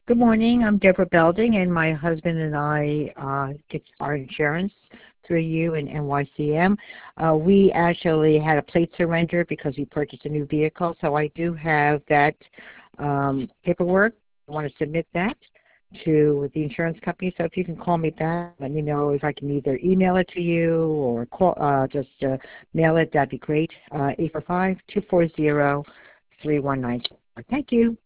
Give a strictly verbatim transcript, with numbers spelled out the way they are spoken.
Good morning. I'm Deborah Belding, and my husband and I uh, get our insurance through you and N Y C M. Uh, we actually had a plate surrender because we purchased a new vehicle, so I do have that um, paperwork. I want to submit that to the insurance company. So if you can call me back, let me know if I can either email it to you or call, uh, just uh, mail it. That'd be great. Uh, eight four five, two four zero, three one nine four. Thank you.